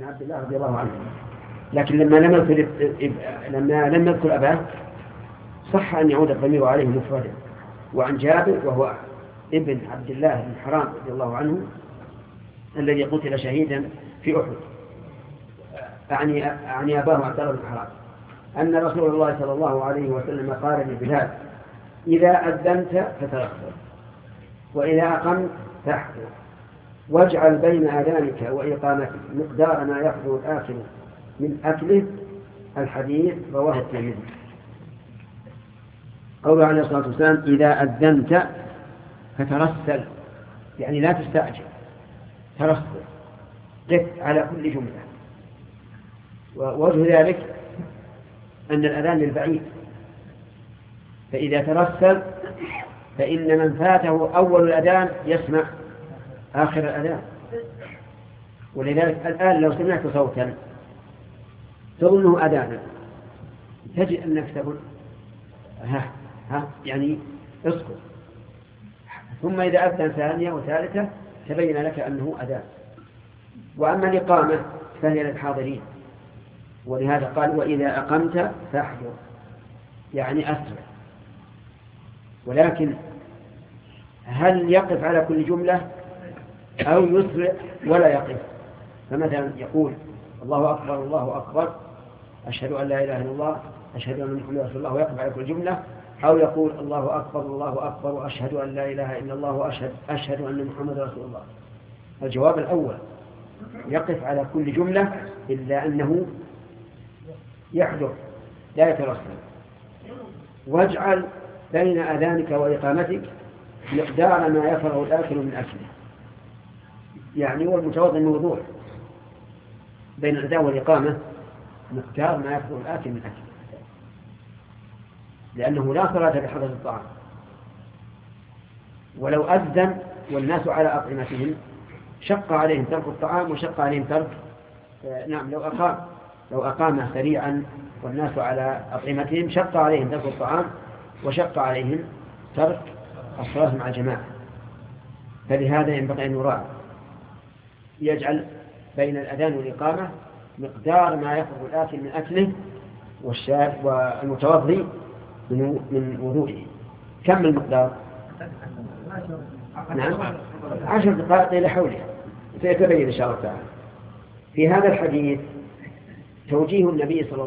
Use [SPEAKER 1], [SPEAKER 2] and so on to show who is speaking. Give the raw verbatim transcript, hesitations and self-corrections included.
[SPEAKER 1] عبد الله رضي الله عنه، لكن لما لم يذكر لما لم يذكر أباه صح أن يعود الضمير عليه مفردا. وعن جابر وهو ابن عبد الله بن حرام رضي الله عنه الذي قتل شهيدا في أحد، أعني أعني أباه عبد الله بن حرام، أن رسول الله صلى الله عليه وسلم قال لبلال: إذا أذنت فترخص، وإذا أقمت فاحفظ، واجعل بين أذانك وإقامتك مقدار ما يحفظ الآكل من أكله. الحديث رواه الترمذي. قوله عليه الصلاة والسلام: إذا أذنت فترسل، يعني لا تستعجل، ترسل، قف على كل جملة. ووجه ذلك أن الأذان للبعيد، فإذا ترسل فإن من فاته أول الأذان يسمع آخر الأذان. ولذلك الآن لو سمعت صوتا تظنه أذانا تجد أنك تقول ها ها يعني اسكت، ثم إذا أذن ثانية وثالثة تبين لك أنه أذان. وأما الإقامة فهي للحاضرين، ولهذا قال: وإذا أقمت فاحذر، يعني أسرع. ولكن هل يقف على كل جملة أو يسرع ولا يقف؟ فمثلا يقول: الله أكبر الله أكبر، أشهد أن لا إله إلا الله، أشهد أن محمدا رسول الله، ويقف على كل جملة. أو يقول: الله أكبر الله أكبر، وأشهد أن لا إله إلا الله، وأشهد أشهد أن محمدا رسول الله. الجواب الأول يقف على كل جملة، إلا أنه يحذر لا يترسل. واجعل بين أذانك وإقامتك مقدار ما يفرغ الآكل من أكله، يعني هو المتوضئ الموضوع بين الأذان والإقامة مقدار ما يفرغ الآكل من أكله، لأنه لا صلاة بحضرة الطعام. ولو أذن والناس على أطعمتهم شق عليهم ترك الطعام وشق عليهم ترك آه نعم لو أقام لو أقام سريعا والناس على أطعمتهم شق عليهم ترك الطعام وشق عليهم ترك الصلاة مع الجماعة. فلهذا ينبغي أن يراعى، يجعل بين الأذان والإقامة مقدار ما يفرغ الآكل من أكله والشارب والمتوضئ من وضوئه. كم المقدار؟ نعم عشر دقائق إلى حولها، سيتبين إن شاء الله تعالى. في هذا الحديث توجيه النبي صلى الله عليه وسلم